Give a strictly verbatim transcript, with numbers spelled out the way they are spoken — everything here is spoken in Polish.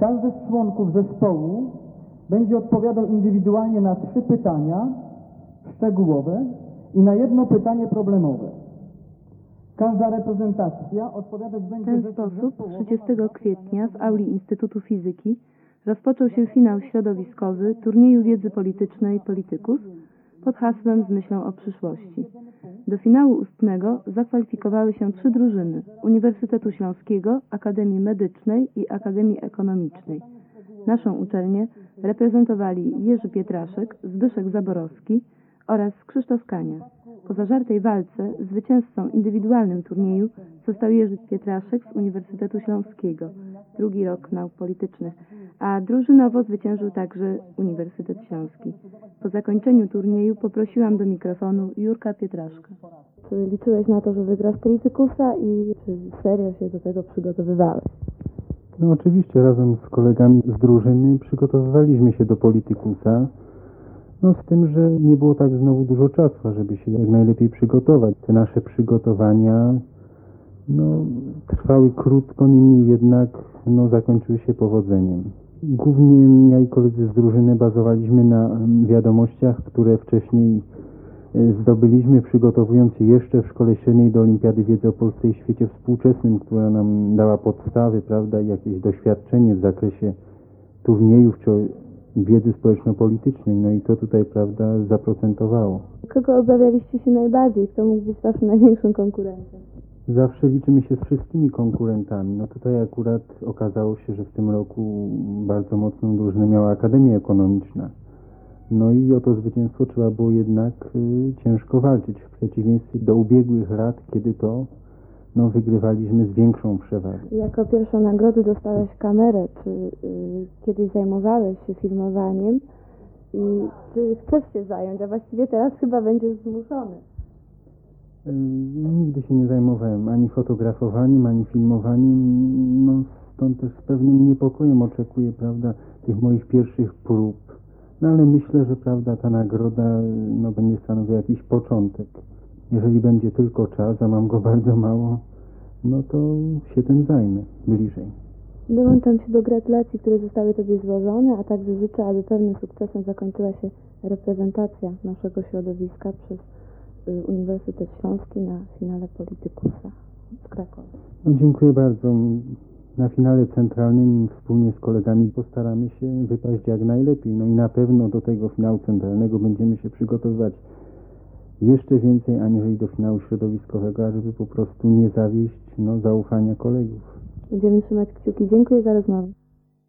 Każdy z członków zespołu będzie odpowiadał indywidualnie na trzy pytania szczegółowe i na jedno pytanie problemowe. Każda reprezentacja odpowiadać będzie... W ten sposób trzydziestego kwietnia w auli Instytutu Fizyki rozpoczął się finał środowiskowy turnieju wiedzy politycznej Politykus pod hasłem Z myślą o przyszłości. Do finału ustnego zakwalifikowały się trzy drużyny Uniwersytetu Śląskiego, Akademii Medycznej i Akademii Ekonomicznej. Naszą uczelnię reprezentowali Jerzy Pietraszek, Zbyszek Zaborowski oraz Krzysztof Kania. Po zażartej walce zwycięzcą indywidualnym turnieju został Jerzy Pietraszek z Uniwersytetu Śląskiego, drugi rok nauk politycznych, a drużynowo zwyciężył także Uniwersytet Śląski. Po zakończeniu turnieju poprosiłam do mikrofonu Jurka Pietraszka. Czy liczyłeś na to, że wygrasz Politykusa i czy serio się do tego przygotowywałeś? No oczywiście razem z kolegami z drużyny przygotowywaliśmy się do Politykusa. No z tym, że nie było tak znowu dużo czasu, żeby się jak najlepiej przygotować. Te nasze przygotowania no, trwały krótko, niemniej jednak no, zakończyły się powodzeniem. Głównie ja i koledzy z drużyny bazowaliśmy na wiadomościach, które wcześniej zdobyliśmy, przygotowując się jeszcze w szkole średniej do Olimpiady Wiedzy o Polsce i Świecie Współczesnym, która nam dała podstawy, prawda, i jakieś doświadczenie w zakresie turniejów czy wiedzy społeczno-politycznej, no i to tutaj, prawda, zaprocentowało. Kogo obawialiście się najbardziej? Kto mógł być waszym największym konkurentem? Zawsze liczymy się z wszystkimi konkurentami. No tutaj akurat okazało się, że w tym roku bardzo mocną drużynę miała Akademia Ekonomiczna. No i o to zwycięstwo trzeba było jednak y, ciężko walczyć, w przeciwieństwie do ubiegłych lat, kiedy to no, wygrywaliśmy z większą przewagą. Jako pierwszą nagrodę dostałeś kamerę. Czy y, kiedyś zajmowałeś się filmowaniem i czy chcesz się zająć, a właściwie teraz chyba będziesz zmuszony? Y, nigdy się nie zajmowałem ani fotografowaniem, ani filmowaniem. No, stąd też z pewnym niepokojem oczekuję, prawda, tych moich pierwszych prób. No ale myślę, że prawda, ta nagroda no, będzie stanowiła jakiś początek. Jeżeli będzie tylko czas, a mam go bardzo mało, no to się tym zajmę bliżej. Dołączam się do gratulacji, które zostały Tobie złożone, a także życzę, aby pewnym sukcesem zakończyła się reprezentacja naszego środowiska przez y, Uniwersytet Śląski na finale Politykusa w Krakowie. No, dziękuję bardzo. Na finale centralnym wspólnie z kolegami postaramy się wypaść jak najlepiej. No i na pewno do tego finału centralnego będziemy się przygotowywać jeszcze więcej aniżeli do finału środowiskowego, ażeby po prostu nie zawieść no, zaufania kolegów. Będziemy trzymać kciuki. Dziękuję za rozmowę.